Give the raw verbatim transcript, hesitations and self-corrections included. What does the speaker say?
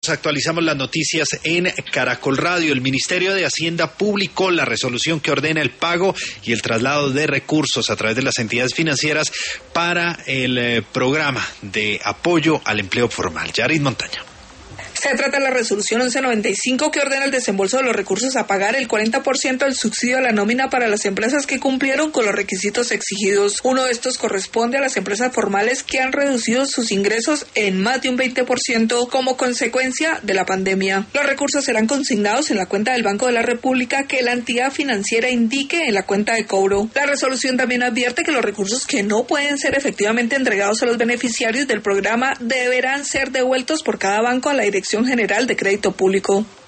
Actualizamos las noticias en Caracol Radio. El Ministerio de Hacienda publicó la resolución que ordena el pago y el traslado de recursos a través de las entidades financieras para el eh, programa de apoyo al empleo formal. Yarid Montaña. Se trata de la resolución once noventa y cinco que ordena el desembolso de los recursos a pagar el cuarenta por ciento del subsidio a la nómina para las empresas que cumplieron con los requisitos exigidos. Uno de estos corresponde a las empresas formales que han reducido sus ingresos en más de un veinte por ciento como consecuencia de la pandemia. Los recursos serán consignados en la cuenta del Banco de la República que la entidad financiera indique en la cuenta de cobro. La resolución también advierte que los recursos que no pueden ser efectivamente entregados a los beneficiarios del programa deberán ser devueltos por cada banco a la Dirección General de Crédito Público.